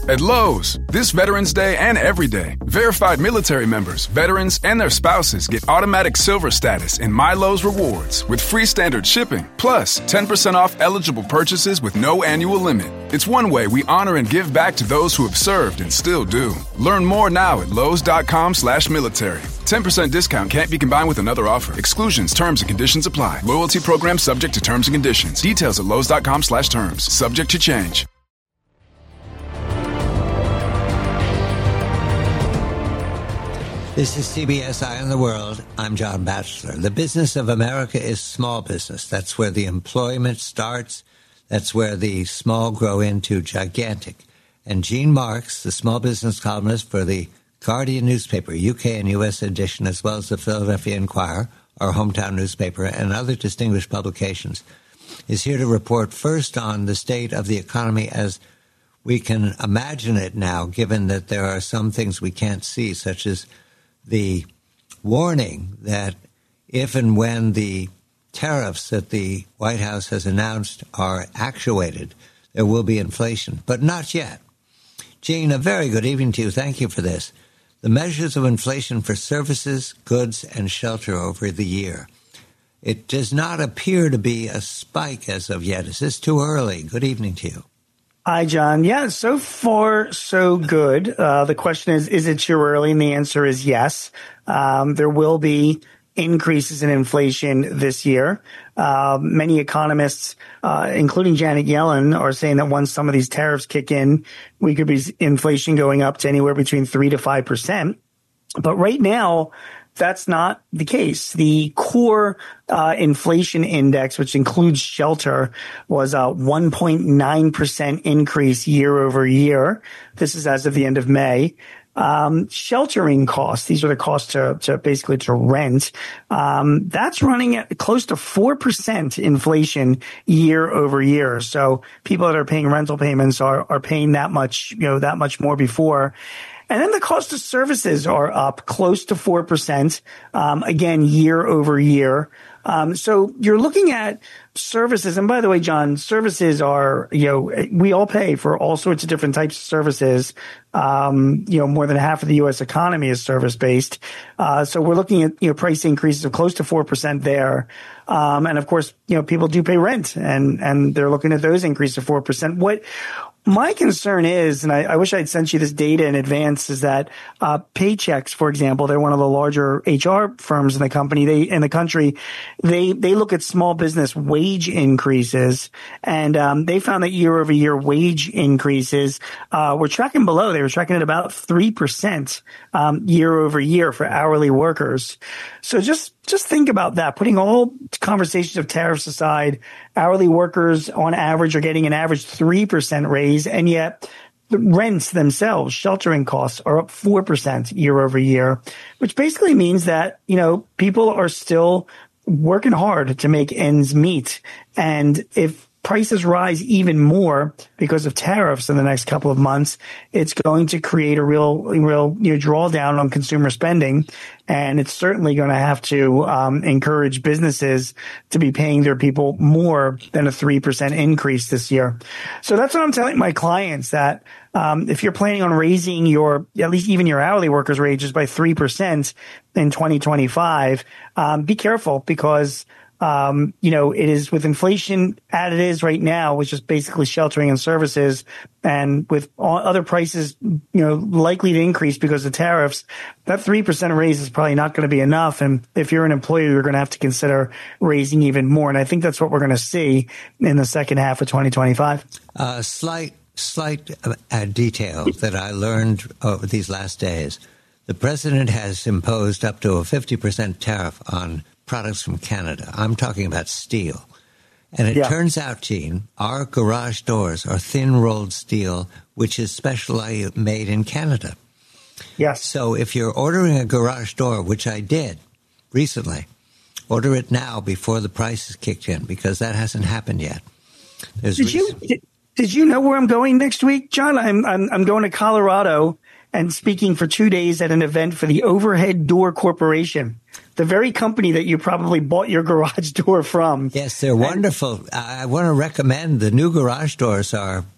At Lowe's, this Veterans Day and every day, verified military members, veterans, and their spouses get automatic silver status in My Lowe's Rewards with free standard shipping, plus 10% off eligible purchases with no annual limit. It's one way we honor and give back to those who have served and still do. Learn more now at Lowes.com/military. 10% discount can't be combined with another offer. Exclusions, terms, and conditions apply. Loyalty program subject to terms and conditions. Details at Lowes.com/terms. Subject to change. This is CBS Eye on the World. I'm John Batchelor. The business of America is small business. That's where the employment starts. That's where the small grow into gigantic. And Gene Marks, the small business columnist for the Guardian newspaper, UK and US edition, as well as the Philadelphia Inquirer, our hometown newspaper, and other distinguished publications, is here to report first on the state of the economy as we can imagine it now, given that there are some things we can't see, such as the warning that if and when the tariffs that the White House has announced are actuated, there will be inflation, but not yet. Gene, a very good evening to you. Thank you for this. The measures of inflation for services, goods, and shelter over the year. It does not appear to be a spike as of yet. Is this too early? Good evening to you. Hi, John. Yeah, so far, so good. The question is it too early? And the answer is yes. There will be increases in inflation this year. Many economists, including Janet Yellen, are saying that once some of these tariffs kick in, we could be inflation going up to anywhere between 3 to 5%. But right now, that's not the case. The core inflation index, which includes shelter, was a 1.9% increase year over year. This is as of the end of May. Sheltering costs, these are the costs to basically to rent. That's running at close to 4% inflation year over year. So people that are paying rental payments are paying that much more before. And then the cost of services are up close to 4%, again, year over year. So you're looking at services. And by the way, John, services are, we all pay for all sorts of different types of services. More than half of the U.S. economy is service-based. So we're looking at, price increases of close to 4% there. And of course, people do pay rent and they're looking at those increases of 4%. What my concern is, and I wish I'd sent you this data in advance, is that Paychex, for example, they're one of the larger HR firms in the country. They look at small business wage increases, and they found that year over year wage increases were tracking below. They were tracking at about 3% year over year for hourly workers. So just think about that. Putting all conversations of tariffs aside, hourly workers on average are getting an average 3% raise, and yet the rents themselves, sheltering costs, are up 4% year over year, which basically means that, people are still working hard to make ends meet. And if prices rise even more because of tariffs in the next couple of months, it's going to create a real drawdown on consumer spending. And it's certainly going to have to encourage businesses to be paying their people more than a 3% increase this year. So that's what I'm telling my clients, that if you're planning on raising at least even your hourly workers' wages by 3% in 2025, be careful, because it is with inflation as it is right now, which is basically sheltering and services, and with all other prices, likely to increase because of tariffs, that 3% raise is probably not going to be enough. And if you're an employer, you're going to have to consider raising even more. And I think that's what we're going to see in the second half of 2025. Slight detail that I learned over these last days. The president has imposed up to a 50% tariff on products from Canada. I'm talking about steel. And it turns out, Gene, our garage doors are thin-rolled steel, which is specially made in Canada. Yes. So if you're ordering a garage door, which I did recently, order it now before the price is kicked in, because that hasn't happened yet. Did you know where I'm going next week, John? I'm going to Colorado and speaking for 2 days at an event for the Overhead Door Corporation, the very company that you probably bought your garage door from. Yes, they're wonderful. I want to recommend the new garage doors are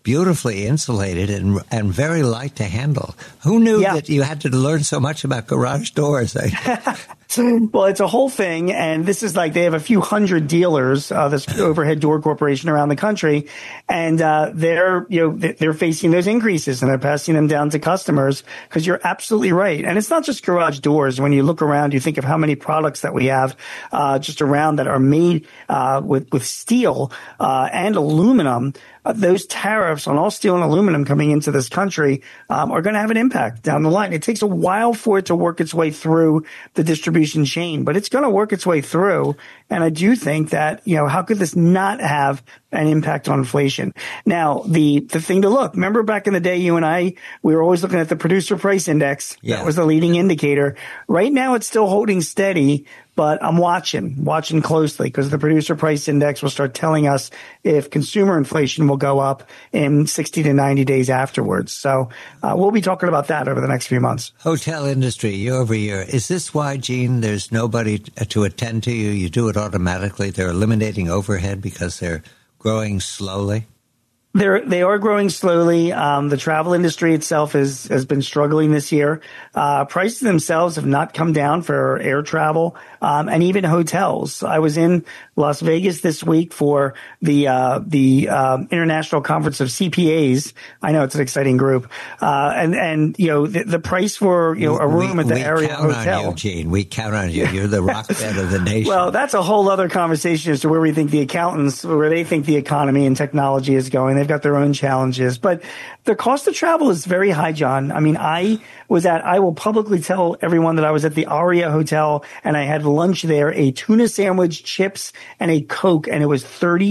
beautifully insulated and very light to handle. Who knew that you had to learn so much about garage doors? Well, it's a whole thing, and this is like they have a few hundred dealers, this Overhead Door Corporation around the country, and they're facing those increases and they're passing them down to customers because you're absolutely right. And it's not just garage doors. When you look around, you think of how many products that we have just around that are made with steel and aluminum. Those tariffs on all steel and aluminum coming into this country are going to have an impact down the line. It takes a while for it to work its way through the distribution chain, but it's going to work its way through. And I do think that, how could this not have an impact on inflation? Now, the thing to look, remember back in the day, you and I, we were always looking at the producer price index. Yeah. That was the leading indicator. Right now, it's still holding steady. But I'm watching closely because the producer price index will start telling us if consumer inflation will go up in 60 to 90 days afterwards. So we'll be talking about that over the next few months. Hotel industry, year over year. Is this why, Gene, there's nobody to attend to you? You do it automatically. They're eliminating overhead because they're growing slowly? They are growing slowly. The travel industry itself has been struggling this year. Prices themselves have not come down for air travel, and even hotels. I was in Las Vegas this week for the International Conference of CPAs. I know it's an exciting group. And the price for, a room at the area hotel. We count on you, Gene. We count on you. You're the rock bed of the nation. Well, that's a whole other conversation as to where we think the accountants, where they think the economy and technology is going. They've got their own challenges, but the cost of travel is very high, John. I mean, I will publicly tell everyone that I was at the Aria Hotel and I had lunch there, a tuna sandwich, chips, and a Coke, and it was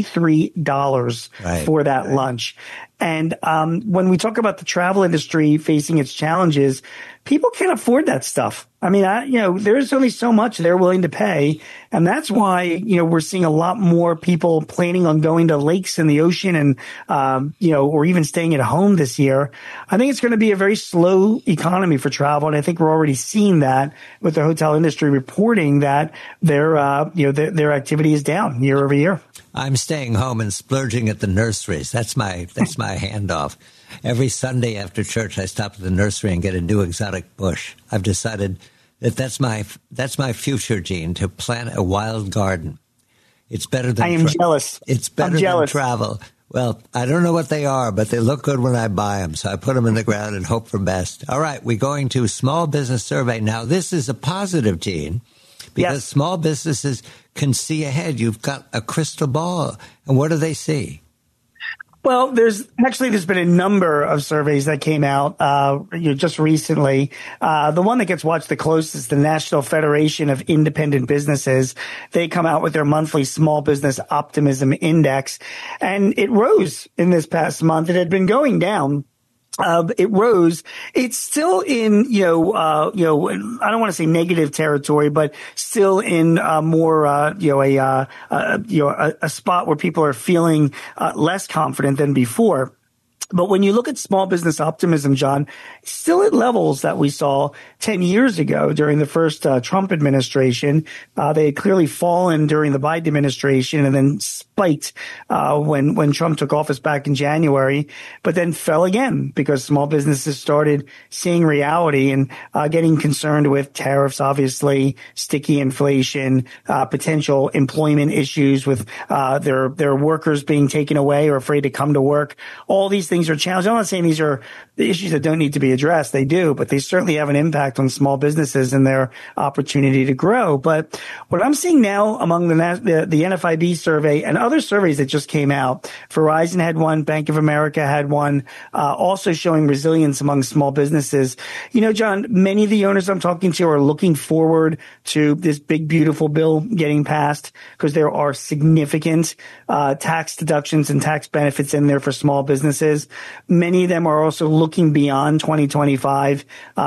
$33 for that lunch. And when we talk about the travel industry facing its challenges, people can't afford that stuff. I mean, there's only so much they're willing to pay. And that's why, we're seeing a lot more people planning on going to lakes in the ocean and, or even staying at home this year. I think it's going to be a very slow economy for travel. And I think we're already seeing that with the hotel industry reporting that their activity is down year over year. I'm staying home and splurging at the nurseries. That's my handoff. Every Sunday after church, I stop at the nursery and get a new exotic bush. I've decided that that's my future, Gene, to plant a wild garden. It's better than I am jealous. It's better than travel. Well, I don't know what they are, but they look good when I buy them. So I put them in the ground and hope for best. All right, we're going to Small Business Survey. Now, this is a positive, Gene, because small businesses can see ahead. You've got a crystal ball. And what do they see? Well, there's been a number of surveys that came out just recently. The one that gets watched the closest, the National Federation of Independent Businesses, they come out with their monthly Small Business Optimism Index, and it rose in this past month. It had been going down. It rose. It's still in, I don't want to say negative territory, but still in more, a spot where people are feeling less confident than before. But when you look at small business optimism, John, still at levels that we saw 10 years ago during the first Trump administration. They had clearly fallen during the Biden administration and then spiked when Trump took office back in January, but then fell again because small businesses started seeing reality and getting concerned with tariffs, obviously, sticky inflation, potential employment issues with their workers being taken away or afraid to come to work. All these things are challenges. I'm not saying these are the issues that don't need to be addressed. They do, but they certainly have an impact on small businesses and their opportunity to grow. But what I'm seeing now among the NFIB survey and other surveys that just came out, Verizon had one, Bank of America had one, also showing resilience among small businesses. John, many of the owners I'm talking to are looking forward to this big, beautiful bill getting passed because there are significant tax deductions and tax benefits in there for small businesses. Many of them are also looking beyond 2025,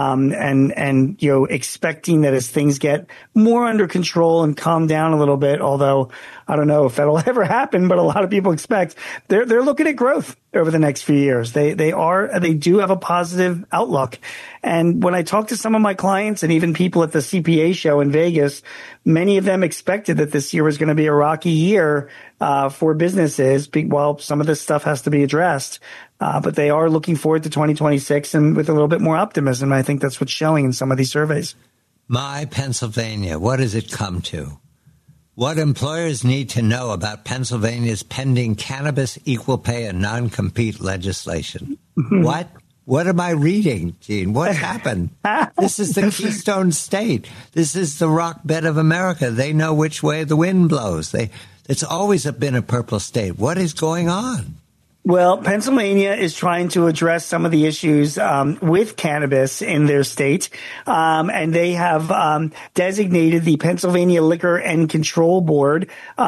and expecting that as things get more under control and calm down a little bit, although I don't know if that'll ever happen, but a lot of people expect they're looking at growth over the next few years. They do have a positive outlook. And when I talk to some of my clients and even people at the CPA show in Vegas, many of them expected that this year was going to be a rocky year for businesses while some of this stuff has to be addressed. But they are looking forward to 2026 and with a little bit more optimism. I think that's what's showing in some of these surveys. My Pennsylvania, what does it come to? What employers need to know about Pennsylvania's pending cannabis equal pay and non-compete legislation. What? What am I reading, Gene? What happened? This is the Keystone State. This is the rock bed of America. They know which way the wind blows. It's always been a purple state. What is going on? Well, Pennsylvania is trying to address some of the issues with cannabis in their state, and they have designated the Pennsylvania Liquor and Control Board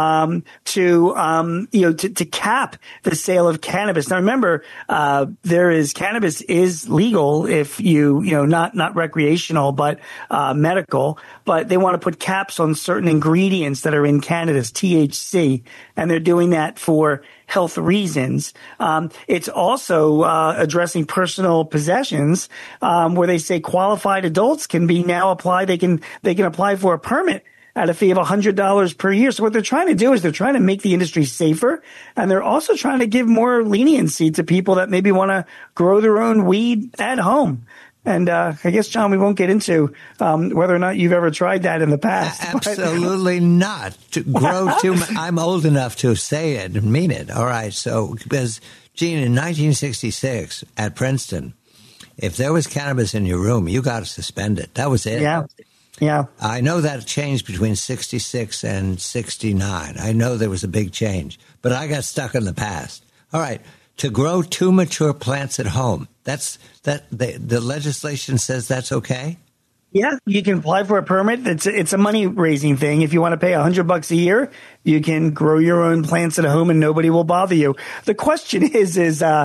to cap the sale of cannabis. Now, remember, cannabis is legal if not recreational, but medical. But they want to put caps on certain ingredients that are in cannabis, THC, and they're doing that for health reasons. It's also addressing personal possessions, where they say qualified adults can be now apply. They can apply for a permit at a fee of $100 per year. So what they're trying to do is they're trying to make the industry safer, and they're also trying to give more leniency to people that maybe want to grow their own weed at home. And I guess, John, we won't get into whether or not you've ever tried that in the past. Absolutely not. To grow too much. I'm old enough to say it and mean it. All right. So, because, Gene, in 1966 at Princeton, if there was cannabis in your room, you got to suspend it. That was it. Yeah. I know that changed between 66 and 69. I know there was a big change, but I got stuck in the past. All right. To grow two mature plants at home, the legislation says that's okay? Yeah, you can apply for a permit. It's a money raising thing. If you want to pay $100 a year, you can grow your own plants at home and nobody will bother you. The question is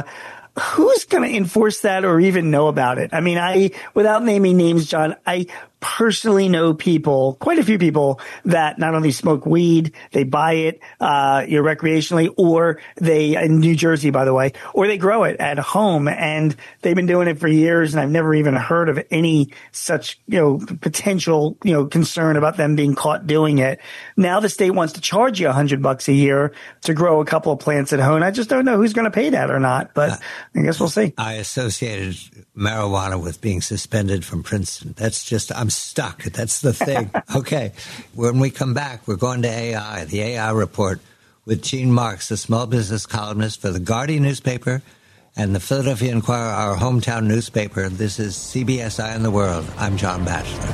who's going to enforce that or even know about it? I mean, without naming names, John, I personally know quite a few people that not only smoke weed, they buy it recreationally, or in New Jersey, by the way, or they grow it at home, and they've been doing it for years, and I've never even heard of any such potential concern about them being caught doing it. Now the state wants to charge you $100 a year to grow a couple of plants at home. I just don't know who's going to pay that or not, but I guess we'll see. I associated marijuana with being suspended from Princeton. I'm stuck. That's the thing. Okay. When we come back, we're going to AI, the AI report with Gene Marks, the small business columnist for the Guardian newspaper and the Philadelphia Inquirer, our hometown newspaper. This is CBS Eye on the World. I'm John Batchelor.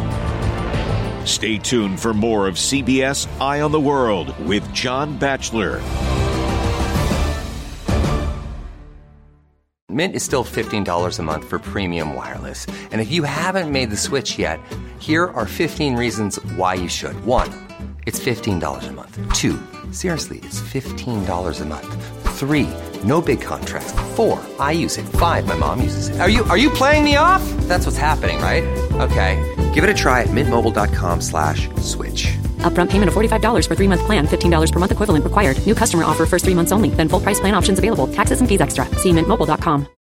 Stay tuned for more of CBS Eye on the World with John Batchelor. Mint is still $15 a month for premium wireless. And if you haven't made the switch yet, here are 15 reasons why you should. 1, it's $15 a month. 2, seriously, it's $15 a month. 3, no big contracts. 4, I use it. 5, my mom uses it. Are you playing me off? That's what's happening, right? Okay, give it a try at mintmobile.com/switch. Upfront payment of $45 for 3-month plan. $15 per month equivalent required. New customer offer first 3 months only. Then full price plan options available. Taxes and fees extra. See mintmobile.com.